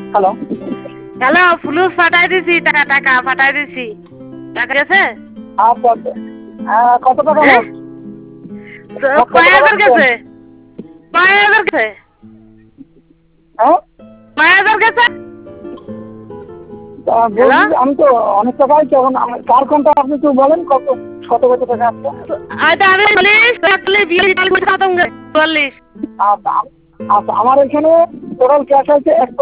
Hello. Hello, ফুলুস পাঠাই দিছি, টাকা টাকা পাঠাই দিছি। টাকা গেছে? আচ্ছা আচ্ছা। কত টাকা হ্যাঁ, মোট? তো মোট কত কয় টাকা হাজার দিচ্ছেন? গেছে? কয় হাজার গেছে? হ্যাঁ? কয় হাজার গেছে? হ্যালো, বলছি যে আমি তো অনেক টাকাই তো এখন কার কোনটা আপনি একটু বলেন কত কত টাকা আসছে? আচ্ছা আমি 40 বিয়াল্লিশ 44 আচ্ছা আচ্ছা, আমার এখানে টোটাল ক্যাশ আছে 1